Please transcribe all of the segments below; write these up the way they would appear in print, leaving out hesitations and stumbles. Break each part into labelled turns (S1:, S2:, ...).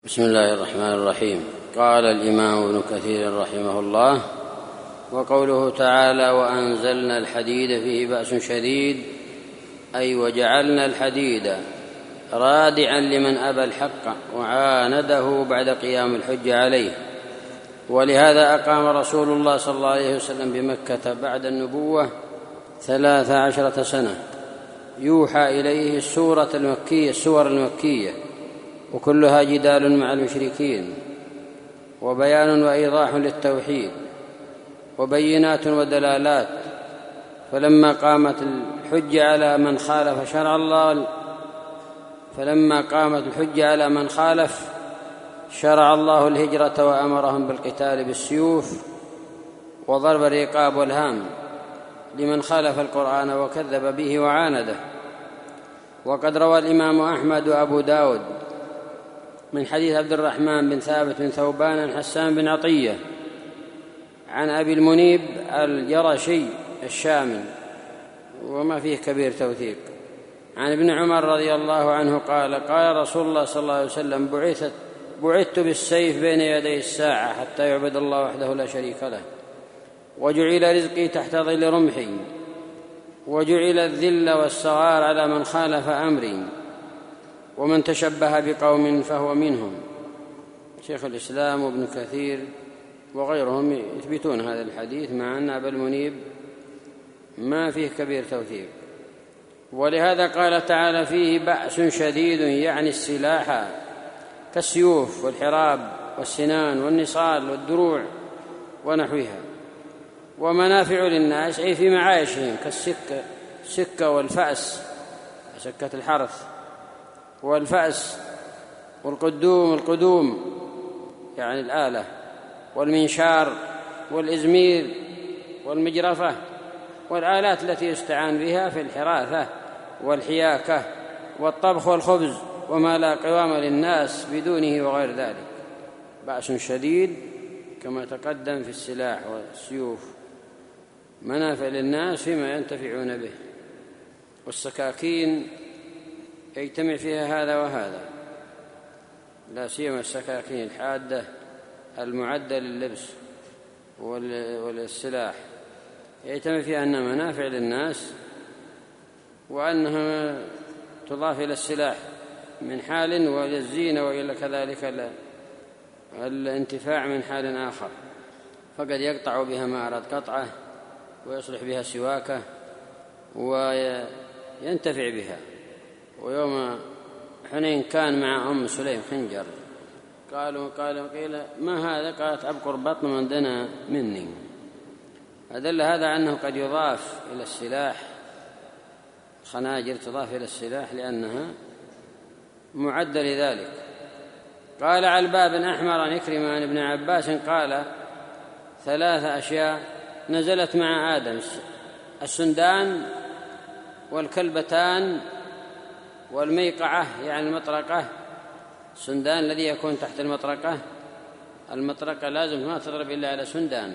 S1: بسم الله الرحمن الرحيم. قال الإمام ابن كثير رحمه الله: وقوله تعالى: وأنزلنا الحديد فيه بأس شديد، أي وجعلنا الحديد رادعا لمن أبى الحق وعانده بعد قيام الحجة عليه. ولهذا أقام رسول الله صلى الله عليه وسلم بمكة بعد النبوة 13 سنة يوحى إليه السور المكية وكلها جدال مع المشركين وبيان وإيضاح للتوحيد وبينات ودلالات. فلما قامت الحجة على من خالف شرع الله الهجرة وأمرهم بالقتال بالسيوف وضرب الرقاب والهام لمن خالف القرآن وكذب به وعانده. وقد روى الإمام أحمد وأبو داود من حديث عبد الرحمن بن ثابت بن ثوبان عن حسان بن عطية عن أبي المنيب الجرشي الشامي، وما فيه كبير توثيق، عن ابن عمر رضي الله عنه قال: قال رسول الله صلى الله عليه وسلم: بعثت بالسيف بين يدي الساعة حتى يعبد الله وحده لا شريك له، وجعل رزقي تحت ظل رمحي، وجعل الذل والصغار على من خالف أمري، ومن تشبه بقوم فهو منهم. شيخ الإسلام وابن كثير وغيرهم يثبتون هذا الحديث، مع أن أبا المنيب ما فيه كبير توثيق. ولهذا قال تعالى: فيه بأس شديد، يعني السلاح كالسيوف والحراب والسنان والنصال والدروع ونحوها، ومنافع للناس أي في معايشهم كالسكة والفأس، سكة الحرث، والفأس والقدوم يعني الآلة، والمنشار والإزمير والمجرفة، والآلات التي يستعان بها في الحراثة والحياكة والطبخ والخبز، وما لا قوام للناس بدونه وغير ذلك. بأس شديد كما تقدم في السلاح والسيوف، منافع للناس فيما ينتفعون به، والسكاكين يجتمع فيها هذا وهذا، لا سيما السكاكين الحادة المعدة لللبس والسلاح، يجتمع فيها أنها منافع للناس وأنها تضاف إلى السلاح من حال، وللزينة وإلى كذلك الانتفاع من حال آخر، فقد يقطع بها ما أراد قطعه ويصلح بها سواكه وينتفع بها. ويوم حنين كان مع أم سليم خنجر، قيل: ما هذا؟ قالت: أبقر بطن من دنا مني. أدل هذا أنه قد يضاف إلى السلاح، خناجر تضاف إلى السلاح لأنها معدة لذلك. قال علباء بن أحمر عن إكرمة عن ابن عباس قال: 3 أشياء نزلت مع آدم: السندان والكلبتان والميقعة، يعني المطرقة. السندان الذي يكون تحت المطرقة لازم ما تضرب إلا على سندان.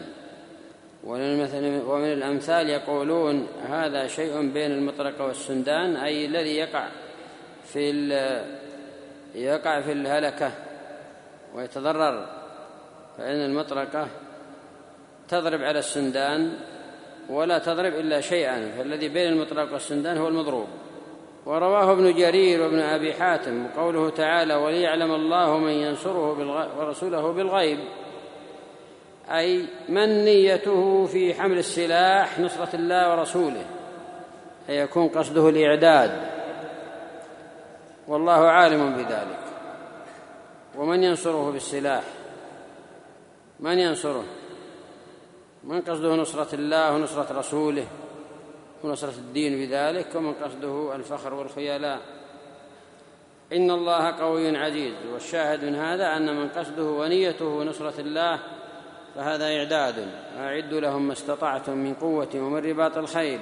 S1: ومن الأمثال يقولون هذا شيء بين المطرقة والسندان، أي الذي يقع في الهلكة ويتضرر، فإن المطرقة تضرب على السندان ولا تضرب إلا شيئا، فالذي بين المطرقة والسندان هو المضروب. ورواه ابن جرير وابن أبي حاتم. وقوله تعالى: وليعلم الله من ينصره ورسوله بالغيب، أي من نيته في حمل السلاح نصرة الله ورسوله، أي يكون قصده الإعداد، والله عالم بذلك. ومن ينصره بالسلاح، من ينصره؟ من قصده نصرة الله ونصرة رسوله ونصرة الدين بذلك، ومن قصده الفخر والخيلاء. إن الله قوي عزيز. والشاهد من هذا أن من قصده ونيته نصرة الله فهذا إعداد: أعدوا لهم ما استطعتم من قوة ومن رباط الخيل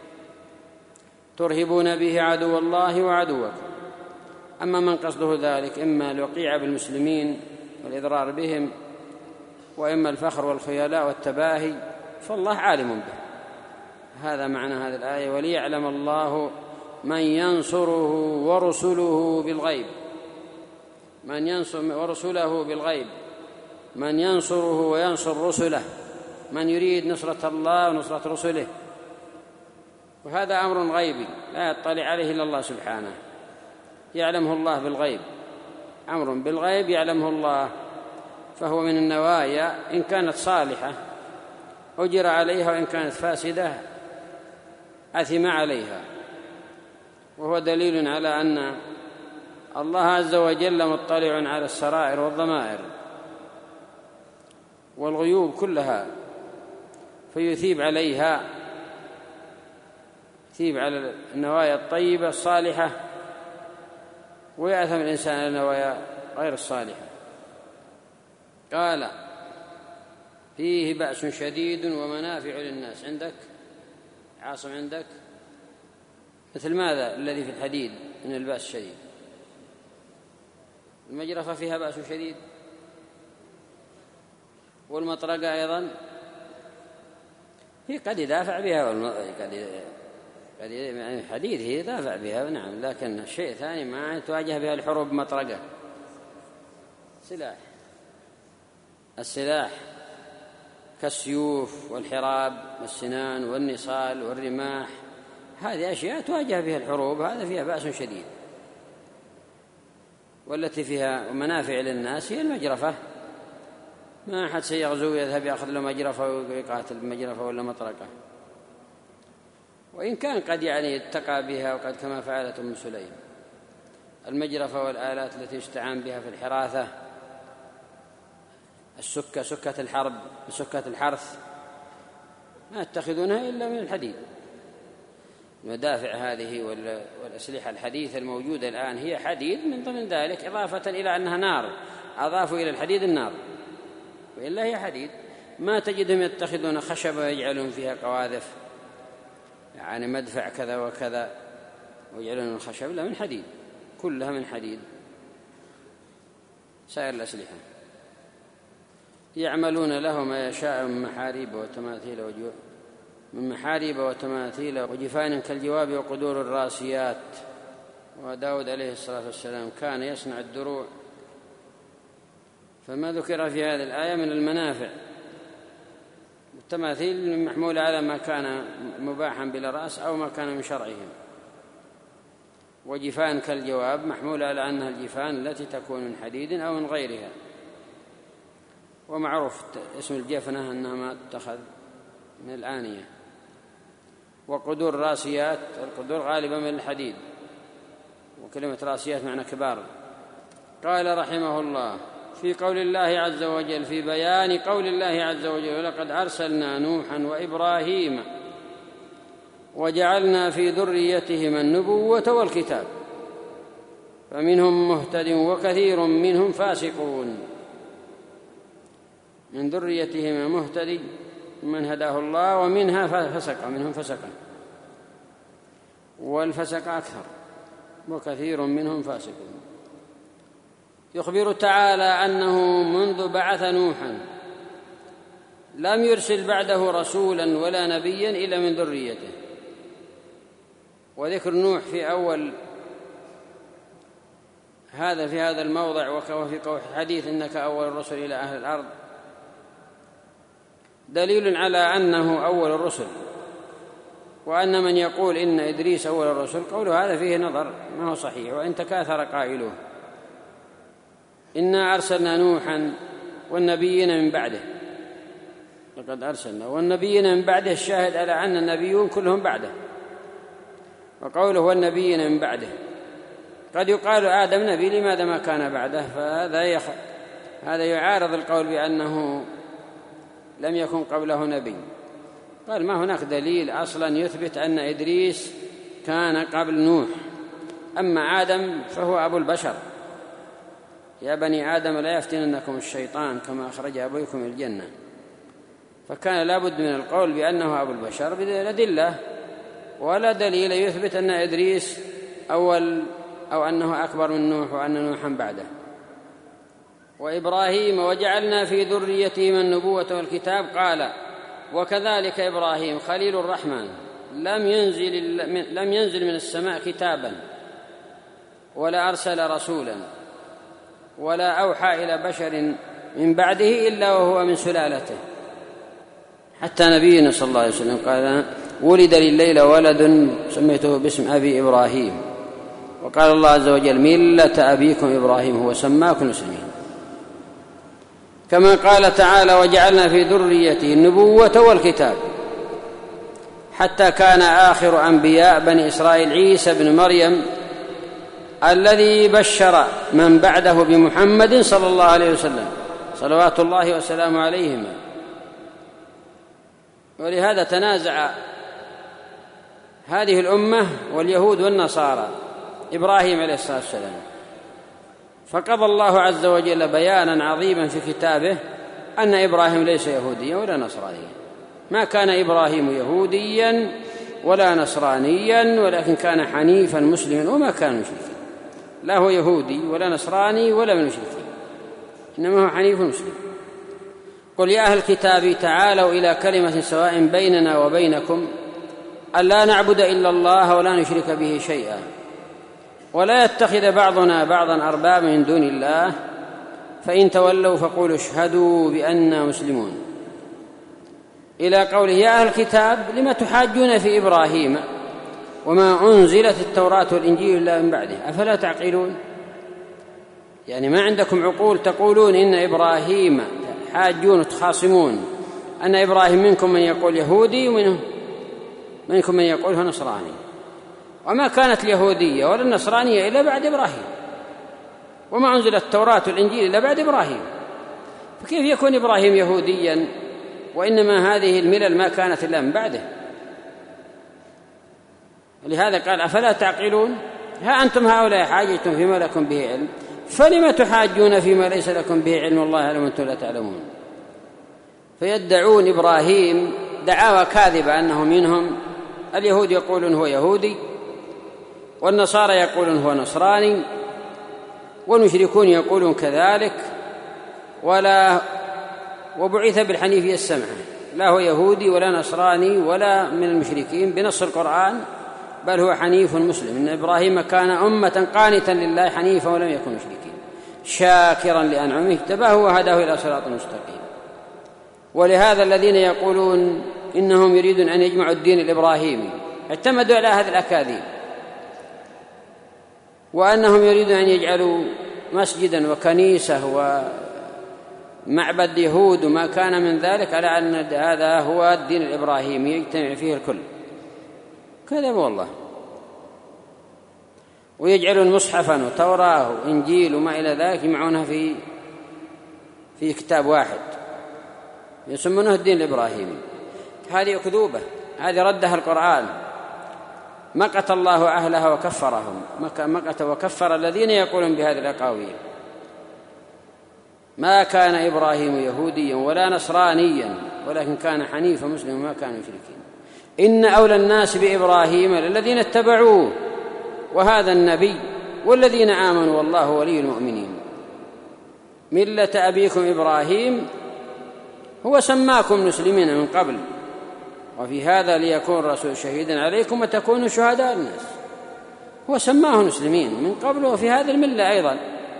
S1: ترهبون به عدو الله وعدوكم. أما من قصده ذلك إما الوقيع بالمسلمين والإضرار بهم، وإما الفخر والخيلاء والتباهي، فالله عالم به. هذا معنى هذه الآية: وليعلم الله من ينصره ورسله بالغيب. من ينصر ورسله بالغيب، من ينصره وينصر رسله، من يريد نصرة الله ونصرة رسله. وهذا أمر غيبي لا يطلع عليه إلا الله سبحانه، يعلمه الله بالغيب، أمر بالغيب يعلمه الله، فهو من النوايا إن كانت صالحة أجر عليها، وإن كانت فاسدة أثم عليها. وهو دليل على أن الله عز وجل مطلع على السرائر والضمائر والغيوب كلها، فيثيب عليها، يثيب على النوايا الطيبة الصالحة، ويأثم الإنسان على النوايا غير الصالحة. قال: فيه بأس شديد ومنافع للناس. عندك عاصم؟ عندك مثل ماذا الذي في الحديد من البأس الشديد؟ المجرفة فيها بأس شديد، والمطرقة أيضا هي قد يدافع بها، قد يعني حديد هي يدافع بها، نعم، لكن الشيء ثاني ما تواجه بها الحروب مطرقة. السلاح كالسيوف والحراب والسنان والنصال والرماح، هذه أشياء تواجه بها الحروب، هذا فيها بأس شديد. والتي فيها منافع للناس هي المجرفة، ما أحد سيغزو يذهب يأخذ له مجرفة ويقاتل بمجرفة ولا مطرقة، وإن كان قد يعني اتقى بها، وقد كما فعلت أم سليم. المجرفة والآلات التي يستعان بها في الحراثة، السكة، سكة الحرب، سكة الحرث، ما يتخذونها إلا من الحديد. المدافع هذه والأسلحة الحديثة الموجودة الآن هي حديد من ضمن ذلك، إضافة إلى أنها نار، أضافوا إلى الحديد النار، وإلا هي حديد. ما تجدهم يتخذون خشبة ويجعلون فيها قواذف، يعني مدفع كذا وكذا ويجعلون الخشب، لا، من حديد، كلها من حديد. سائر الأسلحة يعملون له ما يشاء من محاريب وتماثيل وجفان كالجواب وقدور الراسيات. وداود عليه الصلاة والسلام كان يصنع الدروع. فما ذكر في هذه الآية من المنافع، التماثيل محمولة على ما كان مباحا بلا رأس أو ما كان من شرعهم، وجفان كالجواب محمولة على أنها الجفان التي تكون من حديد أو من غيرها. ومعروف اسم الجفنة أنها ما تتخذ من الآنية. وقدور راسيات، القدور غالبا من الحديد، وكلمة راسيات معنى كبار. قال رحمه الله: في قول الله عز وجل، في بيان قول الله عز وجل: ولقد أرسلنا نوحا وإبراهيم وجعلنا في ذريتهما النبوة والكتاب فمنهم مهتد وكثير منهم فاسقون. من ذريتهما مهتدي من هداه الله، ومنها فسق، منهم فسقا، والفسق أكثر، وكثير منهم فاسقون. يخبر تعالى أنه منذ بعث نوحا لم يرسل بعده رسولا ولا نبيا إلا من ذريته. وذكر نوح في أول هذا في هذا الموضع، وفي قول حديث إنك أول الرسل إلى أهل الأرض، دليل على أنه أول الرسل. وأن من يقول إن إدريس أول الرسل قوله هذا فيه نظر، ما هو صحيح، وإن تكاثر قائلوه. إنا أرسلنا نوحا والنبيين من بعده، لقد أرسلنا والنبيين من بعده، الشاهد على أن النبيون كلهم بعده. وقوله والنبيين من بعده، قد يقال آدم نبي، لماذا ما كان بعده؟ هذا يعارض القول بأنه لم يكن قبله نبي. قال ما هناك دليل أصلا يثبت أن إدريس كان قبل نوح. أما آدم فهو أبو البشر، يا بني آدم لا يفتننكم الشيطان كما أخرج أبويكم من الجنة. فكان لابد من القول بأنه أبو البشر بالأدلة، ولا دليل يثبت أن إدريس أول أو أنه أكبر من نوح وأن نوحا بعده. وإبراهيم وجعلنا في ذريتهما النبوة والكتاب، قال وكذلك إبراهيم خليل الرحمن لم ينزل من السماء كتابا ولا أرسل رسولا ولا أوحى إلى بشر من بعده إلا وهو من سلالته. حتى نبينا صلى الله عليه وسلم قال: ولد لليلة ولد سميته باسم أبي إبراهيم. وقال الله عز وجل: ملة أبيكم إبراهيم هو سماكم مسلمين. كما قال تعالى: وجعلنا في ذريته النبوة والكتاب، حتى كان آخر أنبياء بني إسرائيل عيسى بن مريم الذي بشر من بعده بمحمد صلى الله عليه وسلم صلوات الله وسلامه عليهما. ولهذا تنازع هذه الأمة واليهود والنصارى إبراهيم عليه الصلاة والسلام، فقضى الله عز وجل بيانا عظيما في كتابه أن إبراهيم ليس يهوديا ولا نصرانيا. ما كان إبراهيم يهوديا ولا نصرانيا، ولكن كان حنيفا مسلما وما كان مشركا. لا هو يهودي ولا نصراني ولا من المشركين، إنما هو حنيف مسلم. قل يا أهل الكتاب تعالوا إلى كلمة سواء بيننا وبينكم ألا نعبد إلا الله ولا نشرك به شيئا ولا يتخذ بعضنا بعضا أربابا من دون الله فإن تولوا فقولوا اشهدوا بأننا مسلمون، إلى قوله يا أهل الكتاب لم تحاجون في إبراهيم وما أنزلت التوراة والإنجيل إلا من بعده أفلا تعقلون؟ يعني ما عندكم عقول تقولون إن إبراهيم، حاجون تخاصمون أن إبراهيم منكم من يقول يهودي ومنكم من يقول هو نصراني، وما كانت اليهودية ولا النصرانية إلا بعد إبراهيم، وما أنزلت التوراة والإنجيل إلا بعد إبراهيم، فكيف يكون إبراهيم يهوديا وإنما هذه الملل ما كانت إلا من بعده؟ ولهذا قال أفلا تعقلون؟ ها أنتم هؤلاء حاجتم فيما لكم به علم فلم تحاجون فيما ليس لكم به علم والله يعلم وأنتم لا تعلمون. فيدعون إبراهيم دعاوى كاذبة أنه منهم. اليهود يقولون هو يهودي، والنصارى يقولون هو نصراني، والمشركون يقولون كذلك، وبعث بالحنيفية السمحة، لا هو يهودي ولا نصراني ولا من المشركين بنص القرآن، بل هو حنيف مسلم. إن إبراهيم كان أمة قانتا لله حنيفا ولم يكن مشركين شاكرا لأنعمه اجتباه وهداه إلى صراط مستقيم. ولهذا الذين يقولون إنهم يريدون أن يجمعوا الدين الإبراهيمي اعتمدوا على هذه الأكاذيب، وأنهم يريدون أن يجعلوا مسجدا وكنيسة ومعبد يهود وما كان من ذلك على أن هذا هو الدين الإبراهيمي يجتمع فيه الكل. كذبوا والله. ويجعلون مصحفا وتوراة وإنجيل وما إلى ذلك يجمعونها في كتاب واحد يسمونه الدين الإبراهيمي. هذه أكذوبة، هذه ردها القرآن. مقت الله أهلها وكفرهم، مقت وكفر الذين يقولون بهذه الأقاويل. ما كان إبراهيم يهوديا ولا نصرانيا ولكن كان حنيفا مسلما وما كان مشركين. إن أولى الناس بإبراهيم الذين اتبعوه وهذا النبي والذين آمنوا والله ولي المؤمنين. ملة أبيكم إبراهيم هو سماكم مسلمين من قبل وفي هذا ليكون الرسول شهيدا عليكم وتكونوا شهداء الناس. هو سماه مسلمين من قبل وفي هذه الملة أيضا.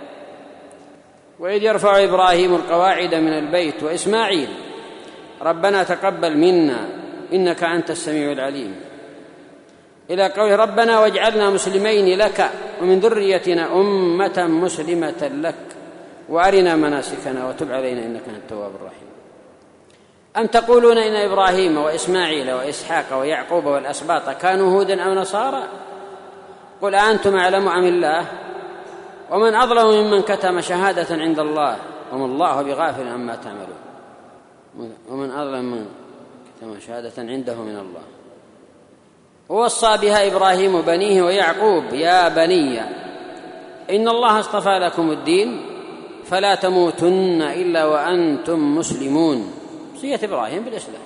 S1: وإذ يرفع إبراهيم القواعد من البيت وإسماعيل ربنا تقبل منا إنك أنت السميع العليم، إلى قوله ربنا واجعلنا مسلمين لك ومن ذريتنا أمة مسلمة لك وأرنا مناسكنا وتب علينا إنك أنت التواب الرحيم. أم تقولون إن إبراهيم وإسماعيل وإسحاق ويعقوب والأسباط كانوا هودا أو نصارى؟ قل أنتم أعلم أم الله؟ ومن أظلم ممن كتم شهادة عند الله وما الله بغافل عما تعملون. ومن أظلم من كتم شهادة عنده من الله. ووصى بها إبراهيم بنيه ويعقوب يا بني إن الله اصطفى لكم الدين فلا تموتن إلا وأنتم مسلمون. وصية إبراهيم بالإسلام.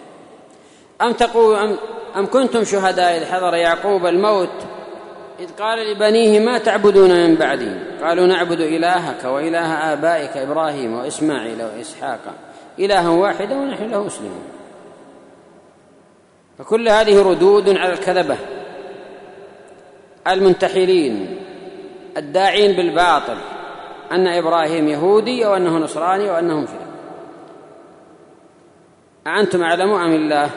S1: أم كنتم شهداء إذ حضر يعقوب الموت إذ قال لبنيه ما تعبدون من بعدي قالوا نعبد إلهك وإله آبائك إبراهيم وإسماعيل وإسحاق إلها واحدا ونحن له مسلمون. فكل هذه ردود على الكذبة المنتحلين الداعين بالباطل أن إبراهيم يهودي أو أنه نصراني أو أنه مشرك. أأنتم أعلم أم الله؟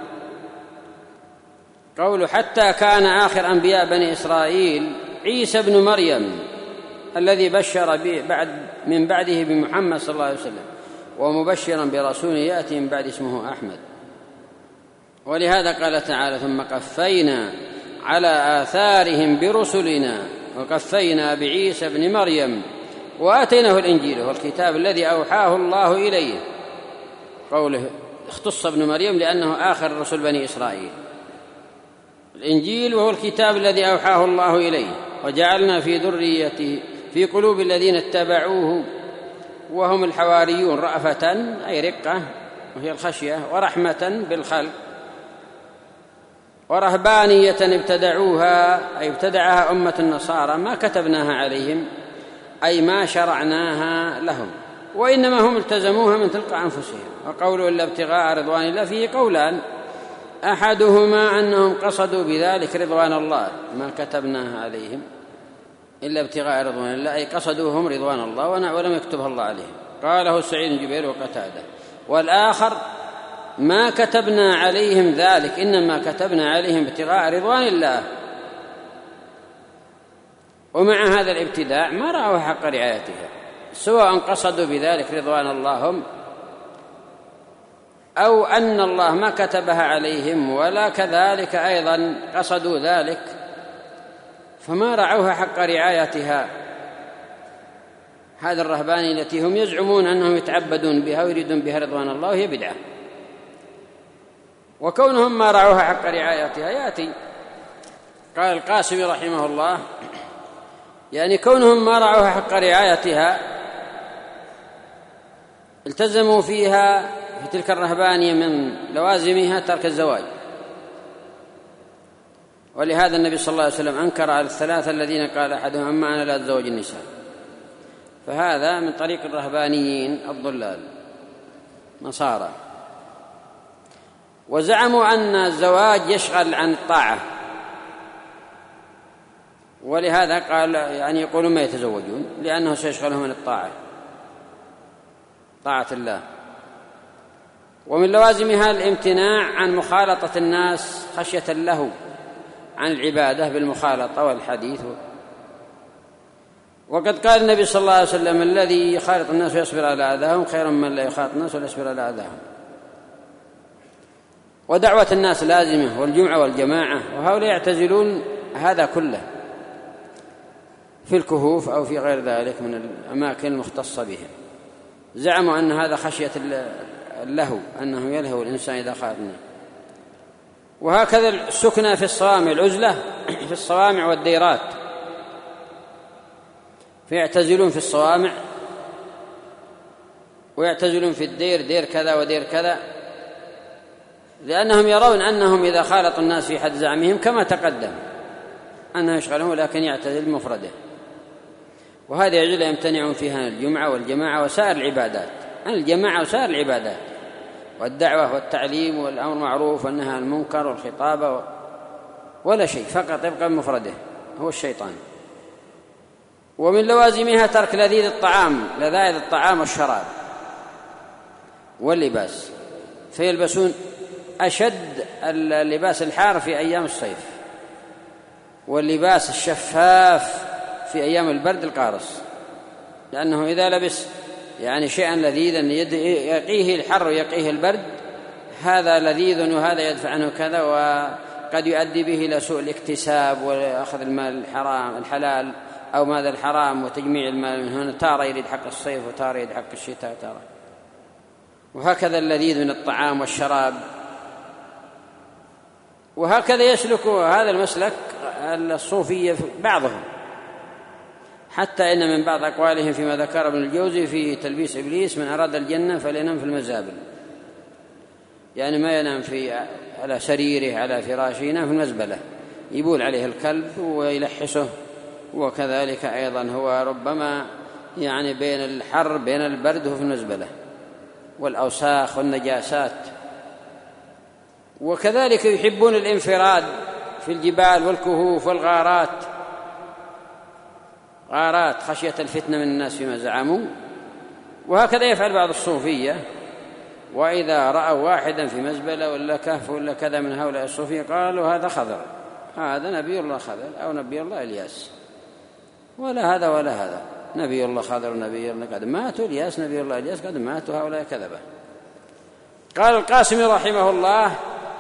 S1: قوله حتى كان آخر أنبياء بني إسرائيل عيسى بن مريم الذي بشر من بعده بمحمد صلى الله عليه وسلم ومبشرا برسول يأتي من بعد اسمه أحمد. ولهذا قال تعالى ثم قفينا على آثارهم برسلنا وقفينا بعيسى بن مريم وآتيناه الإنجيل والكتاب الذي أوحاه الله إليه. قوله اختص ابن مريم لأنه آخر رسل بني إسرائيل. الإنجيل وهو الكتاب الذي أوحاه الله إليه وجعلنا في ذريته في قلوب الذين اتبعوه وهم الحواريون رأفة أي رقة وهي الخشية ورحمة بالخلق ورهبانية ابتدعوها أي ابتدعها أمة النصارى ما كتبناها عليهم أي ما شرعناها لهم وإنما هم التزموها من تلقاء أنفسهم. وقولوا إلا ابتغاء رضوان الله فيه قولان أحدهما أنهم قصدوا بذلك رضوان الله ما كتبناها عليهم إلا ابتغاء رضوان الله أي قصدوهم رضوان الله ولم يكتبها الله عليهم. قاله سعيد بن جبير وقتادة. والآخر ما كتبنا عليهم ذلك إنما كتبنا عليهم ابتغاء رضوان الله. ومع هذا الابتداع ما رأوا حق رعايتها سواء قصدوا بذلك رضوان الله أو أن الله ما كتبها عليهم ولا كذلك أيضا قصدوا ذلك فما رعوها حق رعايتها. هذا الرهباني التي هم يزعمون أنهم يتعبدون بها ويريدون بها رضوان الله وهي بدعة. وكونهم ما رعوها حق رعايتها يأتي قال القاسم رحمه الله يعني كونهم ما رعوها حق رعايتها التزموا فيها في تلك الرهبانية من لوازمها ترك الزواج. ولهذا النبي صلى الله عليه وسلم أنكر على الثلاثة الذين قال أحدهم أما أنا لا أتزوج النساء. فهذا من طريق الرهبانيين الضلال نصارى. وزعموا أن الزواج يشغل عن الطاعة ولهذا قال يعني يقولون ما يتزوجون لأنه سيشغلهم من الطاعة طاعة الله. ومن لوازمها الامتناع عن مخالطة الناس خشية له عن العبادة بالمخالطة والحديث. وقد قال النبي صلى الله عليه وسلم الذي يخالط الناس ويصبر على أذاهم خير من لا يخالط الناس ولا يصبر على أذاهم. ودعوة الناس لازمة والجمعة والجماعة وهؤلاء يعتزلون هذا كله في الكهوف أو في غير ذلك من الأماكن المختصة بهم. زعموا أن هذا خشية اللهو أنه يلهو الإنسان إذا خالط الناس. وهكذا السكنى في الصوامع العزلة في الصوامع والديرات فيعتزلون في الصوامع ويعتزلون في الدير دير كذا ودير كذا لأنهم يرون أنهم إذا خالطوا الناس في حد زعمهم كما تقدم أنه يشغلهم لكن يعتزل مفرده. وهذه عزلة يمتنعون فيها الجمعة والجماعة وسائر العبادات الجماعة وسائر العبادات والدعوة والتعليم والأمر معروف والنهي عن المنكر والخطابة ولا شيء فقط يبقى مفرده هو الشيطان. ومن لوازمها ترك لذيذ الطعام لذائذ الطعام والشراب واللباس فيلبسون أشد اللباس الحار في أيام الصيف واللباس الشفاف في أيام البرد القارس لأنه إذا لبس يعني شيئا لذيذا يقيه الحر ويقيه البرد هذا لذيذ وهذا يدفع عنه كذا وقد يؤدي به إلى سوء الاكتساب وأخذ المال الحلال أو ماذا الحرام وتجميع المال من هنا تارة يريد حق الصيف وتارة يريد حق الشتاء تارة. وهكذا اللذيذ من الطعام والشراب. وهكذا يسلك هذا المسلك الصوفية بعضهم حتى إن من بعض أقوالهم فيما ذكر ابن الجوزي في تلبيس إبليس من أراد الجنة فلينام في المزابل يعني ما ينام على سريره على فراشه ينام في المزبلة يبول عليه الكلب ويلحسه. وكذلك أيضا هو ربما يعني بين الحر بين البرد هو في المزبلة والأوساخ والنجاسات. وكذلك يحبون الانفراد في الجبال والكهوف والغارات غارات خشية الفتنة من الناس فيما زعموا. وهكذا يفعل بعض الصوفية، وإذا رأوا واحدا في مزبلة ولا كهف ولا كذا من هؤلاء الصوفية قالوا هذا خضر، هذا نبي الله خضر أو نبي الله إلياس، ولا هذا ولا هذا، نبي الله خضر ونبي الله قد ماتوا، إلياس نبي الله إلياس قد ماتوا، هؤلاء كذبة. قال القاسمي رحمه الله: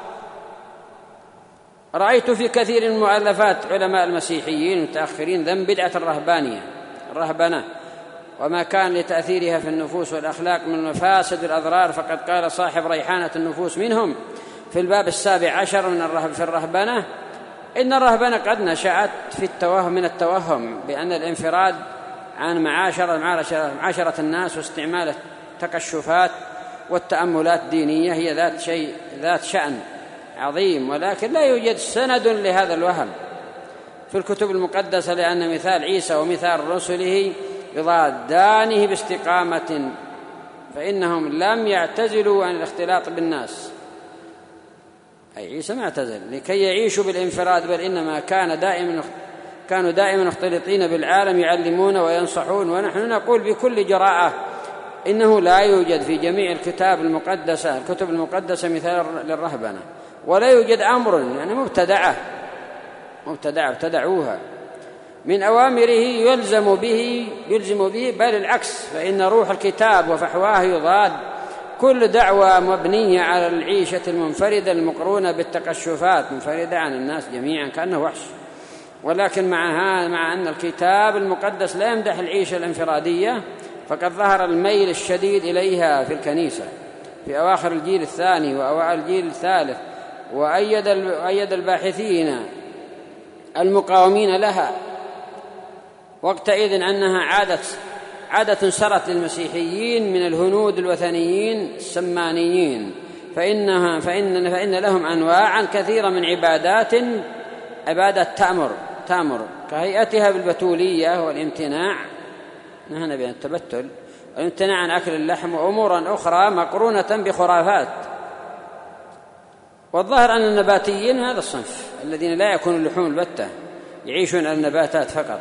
S1: رأيت في كثير من مؤلفات علماء المسيحيين المتأخرين ذم بدعة الرهبنة وما كان لتأثيرها في النفوس والأخلاق من المفاسد والأضرار، فقد قال صاحب ريحانة النفوس منهم في الباب 17 في الرهبنة: إن الرهبنة قد نشأت من التوهم بأن الانفراد عن معاشرة الناس واستعمال التكشفات والتأملات الدينية هي ذات شأن عظيم، ولكن لا يوجد سند لهذا الوهم في الكتب المقدسة، لأن مثال عيسى ومثال رسله يضادانه باستقامة، فإنهم لم يعتزلوا عن الاختلاط بالناس، أي عيسى ما اعتزل لكي يعيشوا بالانفراد، بل إنما كانوا دائما مختلطين بالعالم يعلمون وينصحون. ونحن نقول بكل جراءة إنه لا يوجد في جميع الكتب المقدسة مثال للرهبنة، ولا يوجد أمر يعني مبتدعة ابتدعوها من أوامره يلزم به، بل العكس، فإن روح الكتاب وفحواه يضاد كل دعوة مبنية على العيشة المنفردة المقرونة بالتكشفات، منفردة عن الناس جميعا كأنه وحش. ولكن مع أن الكتاب المقدس لا يمدح العيشة الانفرادية، فقد ظهر الميل الشديد إليها في الكنيسة في أواخر الجيل الثاني وأوائل الجيل الثالث، وأيد الباحثين المقاومين لها وقتئذ أنها عادة سرت للمسيحيين من الهنود الوثنيين السمانيين، فإن لهم أنواعا كثيرة من عبادة تأمر كهيئتها بالبتولية والامتناع، نهنا بأن التبتل والامتناع عن أكل اللحم، وأمورا أخرى مقرونة بخرافات. والظاهر أن النباتيين هذا الصنف الذين لا يأكلون اللحوم البتة، يعيشون على النباتات فقط.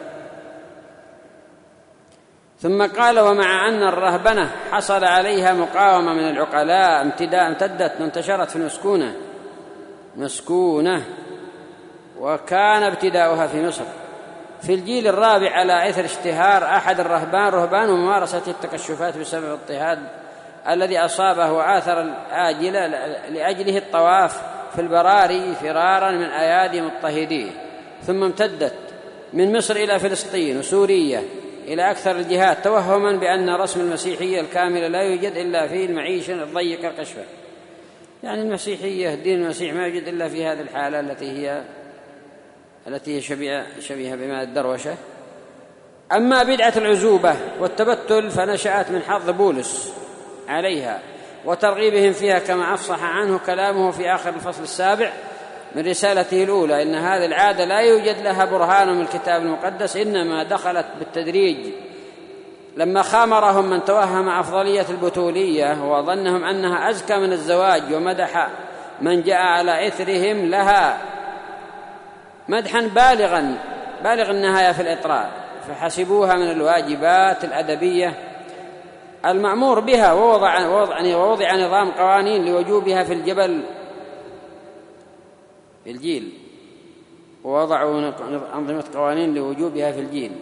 S1: ثم قال: ومع أن الرهبنة حصل عليها مقاومة من العقلاء امتدت وانتشرت في المسكونة، وكان ابتداؤها في مصر في الجيل الرابع على إثر اشتهار أحد رهبان وممارسة التكشفات بسبب الاضطهاد الذي أصابه وآثر الآجلة لأجله الطواف في البراري فرارا من أيادي مضطهديه، ثم امتدت من مصر إلى فلسطين وسوريا إلى أكثر الجهات، توهما بأن رسم المسيحية الكاملة لا يوجد إلا في المعيشة الضيقة القشفة. يعني المسيحية دين المسيح ما يوجد إلا في هذه الحالة التي هي شبيهة بما الدروشة. أما بدعة العزوبة والتبتل فنشأت من حظ بولس عليها وترغيبهم فيها، كما أفصح عنه كلامه في آخر الفصل 7 من رسالته الأولى: إن هذه العادة لا يوجد لها برهان من الكتاب المقدس، إنما دخلت بالتدريج لما خامرهم من توهم أفضلية البتولية وظنهم أنها أزكى من الزواج، ومدح من جاء على إثرهم لها مدحا بالغ النهاية في الإطراء، فحسبوها من الواجبات الأدبية المأمور بها، ووضع نظام قوانين لوجوبها في الجيل، ووضعوا أنظمة قوانين لوجوبها في الجيل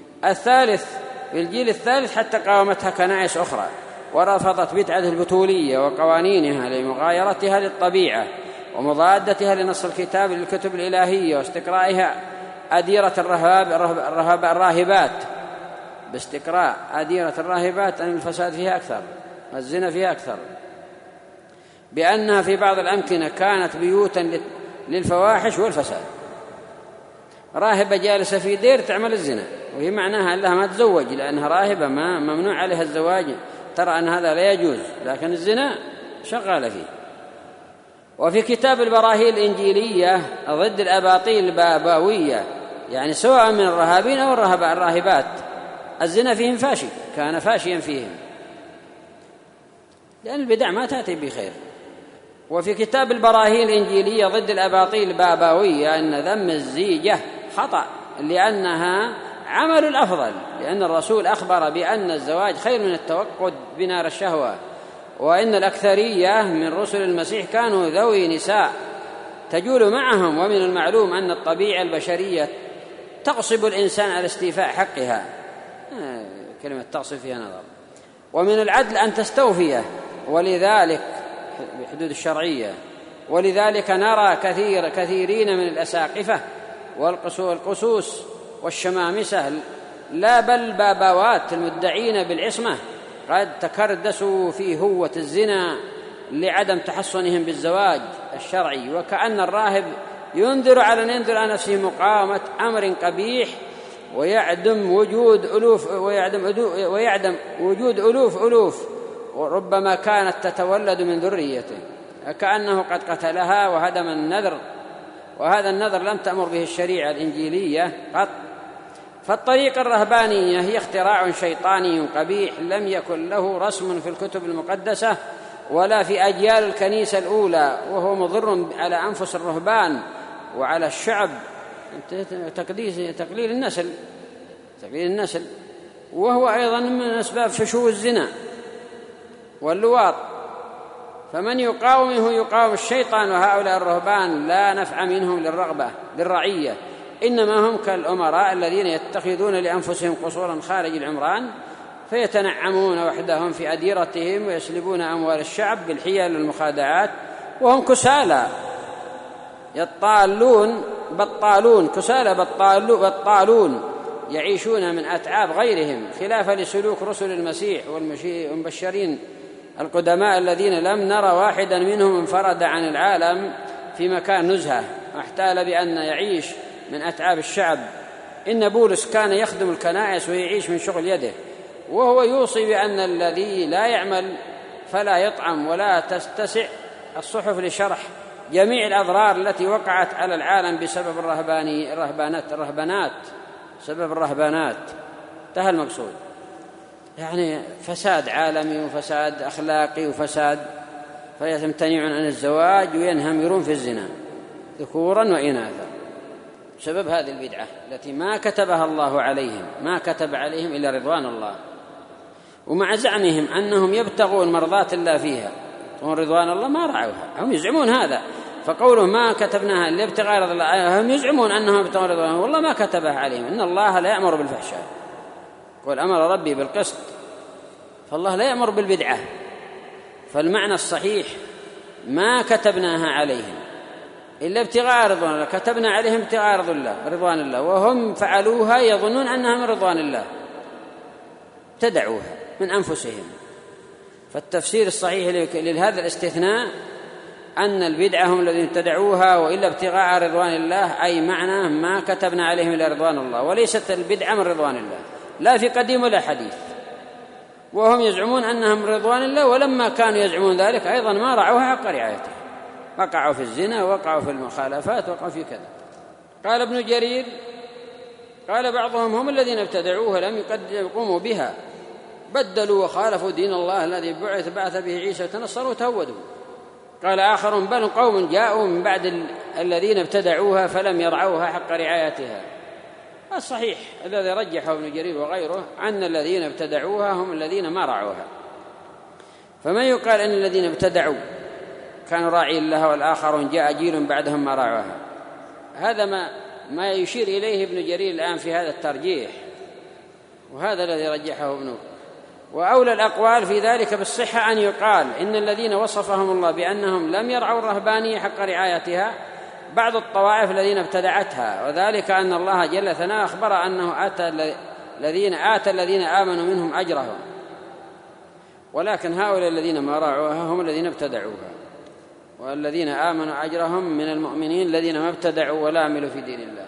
S1: الثالث حتى قاومتها كنائس أخرى ورفضت بدعة البتولية وقوانينها لمغايرتها للطبيعة ومضادتها لنص الكتاب للكتب الإلهية واستقرائها أديرة الراهبات باستقراء أديرة الراهبات أن الفساد فيها أكثر والزنا فيها أكثر، بأنها في بعض الأمكنة كانت بيوتا للفواحش والفساد. راهبة جالسة في دير تعمل الزنا، وهي معناها أنها ما تزوج لأنها راهبة، ما ممنوع عليها الزواج، ترى أن هذا لا يجوز، لكن الزنا شغال فيه. وفي كتاب البراهين الإنجيلية ضد الأباطيل البابوية، يعني سواء من الرهابين أو الراهبات، الزنا فيهم فاشي، كان فاشيا فيهم، لأن البدع ما تأتي بخير. وفي كتاب البراهين الإنجيلية ضد الأباطيل البابوية أن ذم الزيجة خطأ، لأنها عمل الأفضل، لأن الرسول أخبر بأن الزواج خير من التوقد بنار الشهوة، وإن الأكثرية من رسل المسيح كانوا ذوي نساء تجول معهم، ومن المعلوم أن الطبيعة البشرية تغصب الإنسان على استيفاء حقها، كلمة تغصب فيها نظر، ومن العدل أن تستوفيه، ولذلك بحدود الشرعية، ولذلك نرى كثيرين من الأساقفة والقسوس والشمامسة لا بل بابوات المدعين بالعصمة قد تكردسوا في هوة الزنا لعدم تحصنهم بالزواج الشرعي، وكأن الراهب ينذر على نفسه مقاومة أمر قبيح ويعدم وجود ألوف وربما كانت تتولد من ذريته، كأنه قد قتلها وهدم النذر، وهذا النذر لم تأمر به الشريعة الإنجيلية قط. فالطريقة الرهبانية هي اختراع شيطاني قبيح لم يكن له رسم في الكتب المقدسة ولا في أجيال الكنيسة الأولى، وهو مضر على أنفس الرهبان وعلى الشعب، تقليل النسل، وهو أيضا من أسباب فشو الزنا واللواط. فمن يقاومه يقاوم الشيطان، وهؤلاء الرهبان لا نفع منهم للرعية، إنما هم كالأمراء الذين يتخذون لأنفسهم قصورا خارج العمران فيتنعمون وحدهم في أديرتهم ويسلبون أموال الشعب بالحيل والمخادعات، وهم كسالى بطالون يعيشون من أتعاب غيرهم، خلافا لسلوك رسل المسيح والمبشرين القدماء الذين لم نرى واحدا منهم انفرد عن العالم في مكان نزهة واحتال بأن يعيش من أتعاب الشعب. إن بولس كان يخدم الكنائس ويعيش من شغل يده، وهو يوصي بأن الذي لا يعمل فلا يطعم، ولا تتسع الصحف لشرح جميع الأضرار التي وقعت على العالم بسبب الرهبانات. انتهى المقصود، يعني فساد عالمي وفساد أخلاقي وفساد، فيمتنعون عن الزواج وينهمرون في الزنا ذكورا وإناثا بسبب هذه البدعة التي ما كتبها الله عليهم، ما كتب عليهم إلا رضوان الله، ومع زعمهم أنهم يبتغون مرضات الله فيها ورضوان الله ما رعوها، هم يزعمون هذا، فقولهم ما كتبناها إلا ابتغاء رضوان الله، هم يزعمون أنهم يبتغون رضوان الله والله ما كتبها عليهم. إن الله لا يأمر بالفحشاء، قل أمر ربي بالقسط، فالله لا يأمر بالبدعة. فالمعنى الصحيح ما كتبناها عليهم إلا ابتغاء رضوان الله، كتبنا عليهم ابتغاء رضوان الله، وهم فعلوها يظنون أنها من رضوان الله، ابتدعوها من أنفسهم. فالتفسير الصحيح لهذا الاستثناء أن البدعة هم الذين ابتدعوها، وإلا ابتغاء رضوان الله أي معنى ما كتبنا عليهم إلا رضوان الله، وليست البدعة من رضوان الله لا في قديم ولا حديث، وهم يزعمون أنهم من رضوان الله، ولما كانوا يزعمون ذلك أيضا ما رعوها حق رعايته، وقعوا في الزنا وقعوا في المخالفات وقعوا في كذا. قال ابن جرير قال بعضهم هم الذين ابتدعوها لم يقوموا بها، بدلوا وخالفوا دين الله الذي بعث به عيسى وتنصروا وتهودوا. قال آخرون بل قوم جاءوا من بعد الذين ابتدعوها فلم يرعوها حق رعايتها. الصحيح الذي رجحه ابن جرير وغيره أن الذين ابتدعوها هم الذين ما رعوها. فما يقال أن الذين ابتدعوا كانوا راعين لها والآخرون جاء جيل بعدهم ما رعوها، هذا ما يشير إليه ابن جرير الآن في هذا الترجيح، وهذا الذي رجحه ابنه. وأولى الأقوال في ذلك بالصحة أن يقال إن الذين وصفهم الله بأنهم لم يرعوا الرهبانية حق رعايتها بعض الطوائف الذين ابتدعتها، وذلك أن الله جل ثناؤه أخبر أنه آتى الذين آمنوا منهم أجرهم، ولكن هؤلاء الذين ما رعوها هم الذين ابتدعوها، والذين آمنوا أجرهم من المؤمنين الذين ما ابتدعوا ولا عملوا في دين الله.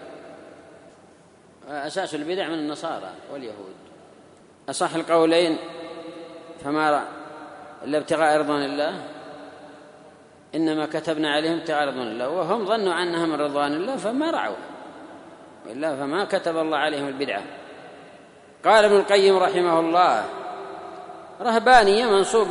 S1: أساس البدع من النصارى واليهود. أصح القولين فما إلا ابتغاء رضوان الله، إنما كتبنا عليهم ابتغاء رضوان الله، وهم ظنوا أنها من رضوان الله فما رعوها، وإلا فما كتب الله عليهم البدعة. قال ابن القيم رحمه الله رهبانية منصوب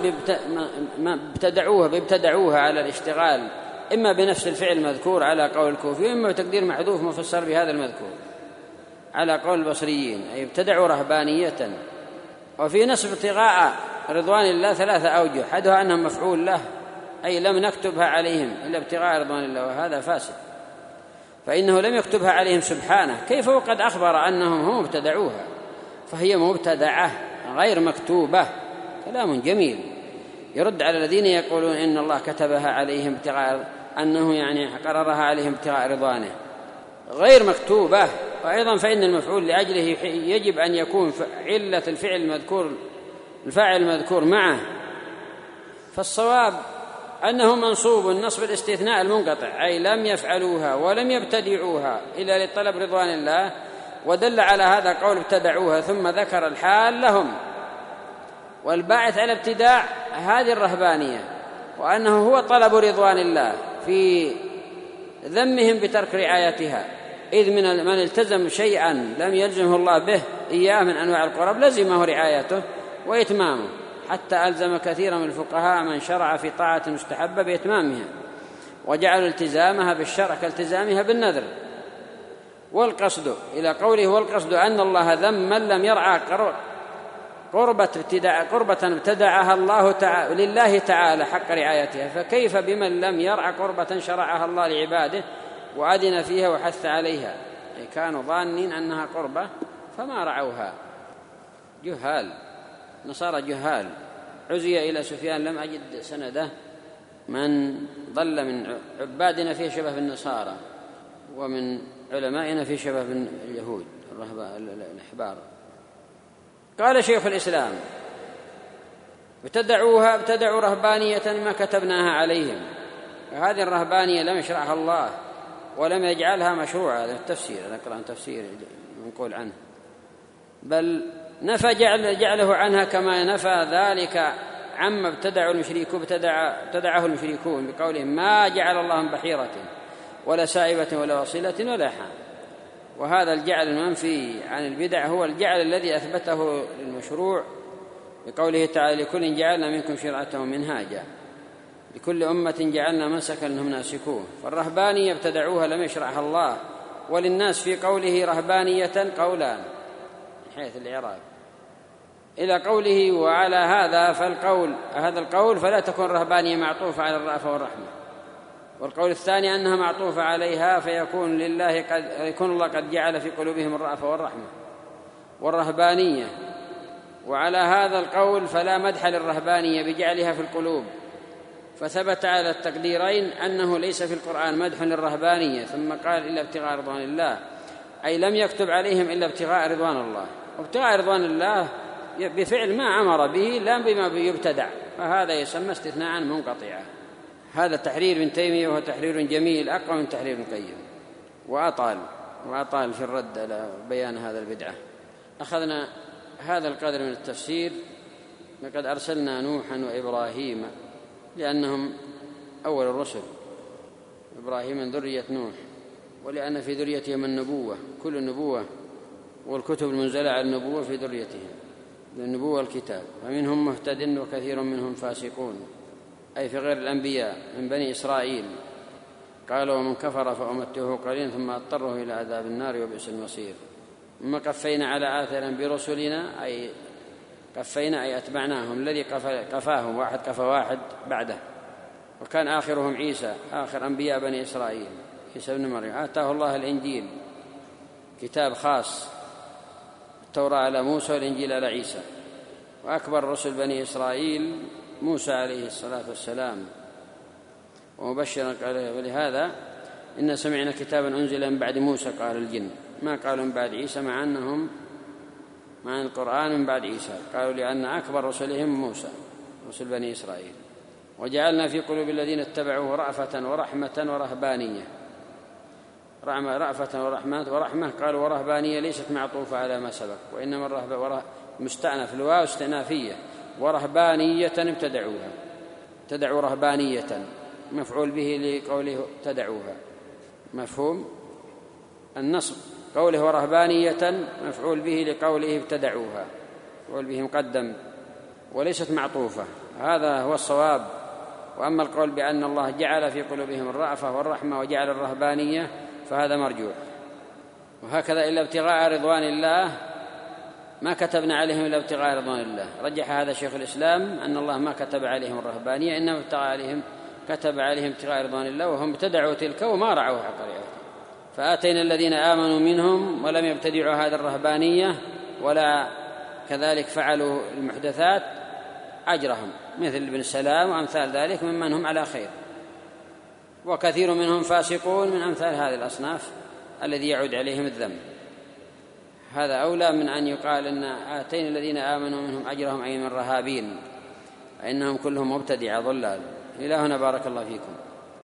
S1: ابتدعوها على الاشتغال إما بنفس الفعل المذكور على قول الكوفي، إما بتقدير محذوف مفسر بهذا المذكور. على قول البصريين، أي ابتدعوا رهبانية. وفي نسب ابتغاء رضوان الله 3 أوجه، أحدها أنهم مفعول له، أي لم نكتبها عليهم إلا ابتغاء رضوان الله، وهذا فاسد، فإنه لم يكتبها عليهم سبحانه، كيف وقد أخبر أنهم هم ابتدعوها، فهي مبتدعة غير مكتوبة. كلام جميل يرد على الذين يقولون إن الله كتبها عليهم ابتغاء، أنه يعني قررها عليهم ابتغاء رضوانه، غير مكتوبة. وأيضا فإن المفعول لأجله يجب أن يكون علة الفعل المذكور، الفاعل المذكور معه، فالصواب أنه منصوب نصب الاستثناء المنقطع، أي لم يفعلوها ولم يبتدعوها إلا لطلب رضوان الله، ودل على هذا قول ابتدعوها، ثم ذكر الحال لهم. والباعث على ابتداع هذه الرهبانية، وأنه هو طلب رضوان الله في ذمهم بترك رعايتها، إذ من التزم شيئا لم يلزمه الله به إياه من أنواع القرب لزمه رعايته وإتمامه، حتى ألزم كثيرا من الفقهاء من شرع في طاعة مستحبة بإتمامها، وجعل التزامها بالشرع كالتزامها بالنذر. والقصد إلى قوله والقصد أن الله ذم من لم يرعى قربة ابتدعها الله لله تعالى حق رعايتها، فكيف بمن لم يرعى قربة شرعها الله لعباده وأذن فيها وحث عليها، أي كانوا ظانين أنها قربة فما رعوها. جهال، نصارى جهال. عزي إلى سفيان، لم أجد سنده، من ضل من عبادنا فيه شبه بالنصارى، ومن علمائنا فيه شبه باليهود الأحبار. قال شيخ الإسلام ابتدعوا رهبانية ما كتبناها عليهم، وهذه الرهبانية لم يشرعها الله ولم يجعلها مشروعة. هذا التفسير، ذكر عن تفسير منقول عنه، بل نفى جعله عنها كما نفى ذلك عما ابتدعه المشركون بقولهم ما جعل الله من بحيرة ولا سائبة ولا وصيلة ولا حام. وهذا الجعل المنفي عن البدع هو الجعل الذي أثبته للمشروع بقوله تعالى لكل جعلنا منكم شرعة ومنهاجا لكل أمة جعلنا منسكا لهم ناسكوه. فالرهبانية ابتدعوها لم يشرعها الله، وللناس في قوله رهبانية قولان من حيث الإعراب، إلى قوله وعلى هذا القول فلا تكون رهبانية معطوفة على الرأفة والرحمة، والقول الثاني أنها معطوفة عليها فيكون يكون الله قد جعل في قلوبهم الرأفة والرحمة والرهبانية. وعلى هذا القول فلا مدح للرهبانية بجعلها في القلوب، فثبت على التقديرين أنه ليس في القرآن مدح للرهبانية، ثم قال إلا ابتغاء رضوان الله، أي لم يكتب عليهم إلا ابتغاء رضوان الله، وابتغاء رضوان الله بفعل ما أمر به لا بما يبتدع، فهذا يسمى استثناء منقطعا. هذا تحرير ابن تيمية، وهو تحرير جميل أقوى من تحرير ابن القيم، وأطال في الرد على بيان هذا البدعة. أخذنا هذا القدر من التفسير. لقد أرسلنا نوحا وإبراهيم لأنهم أول الرسل، إبراهيم من ذرية نوح، ولأن في ذريتهم النبوة، كل النبوة والكتب المنزلة على النبوة في ذريتهم، النبوة والكتاب، فمنهم مهتد وكثير منهم فاسقون، أي في غير الأنبياء من بني إسرائيل. قالوا ومن كفر فأمتعه قليلا ثم أضطره إلى عذاب النار وبئس المصير. ثم قفينا على آثارهم برسلنا، أي قفينا أي أتبعناهم، الذي قفاهم واحد كفى واحد بعده، وكان آخرهم عيسى، آخر أنبياء بني إسرائيل عيسى بن مريم. آتاه الله الإنجيل كتاب خاص، التوراة على موسى والإنجيل على عيسى، وأكبر رسل بني إسرائيل موسى عليه الصلاة والسلام، ومبشرا قال ولهذا إن سمعنا كتابا أنزل من بعد موسى قال الجن، ما قالوا من بعد عيسى، مع أنهم مع القرآن من بعد عيسى، قالوا لأن أكبر رسلهم موسى رسل بني إسرائيل. وجعلنا في قلوب الذين اتبعوه رأفة ورحمة ورهبانية، رأفة ورحمة قالوا ورهبانية ليست معطوفة على ما سبق، وإنما الرهبة مستأنف الواو استئنافية، ورهبانية ابتدعوا رهبانية مفعول به لقوله ابتدعوها، مفهوم النصب، قوله ورهبانية مفعول به لقوله ابتدعوها، مفعول به مقدم وليست معطوفة، هذا هو الصواب. وأما القول بأن الله جعل في قلوبهم الرأفة والرحمة وجعل الرهبانية فهذا مرجوع. وهكذا إلا ابتغاء رضوان الله ما كتبنا عليهم إلا ابتغاء رضوان الله. رجح هذا شيخ الإسلام أن الله ما كتب عليهم الرهبانية، إنما كتب عليهم ابتغاء رضوان الله، وهم ابتدعوا تلك وما رعوا حق رعايتها. فآتينا الذين آمنوا منهم ولم يبتدعوا هذا الرهبانية ولا كذلك فعلوا المحدثات أجرهم، مثل ابن سلام وأمثال ذلك ممن هم على خير، وكثير منهم فاسقون من أمثال هذه الأصناف الذي يعود عليهم الذنب. هذا أولى من أن يقال أن آتينا الذين آمنوا منهم أجرهم أي من رهابين، فإنهم كلهم مبتدعة ضلال. إلى هنا بارك الله فيكم.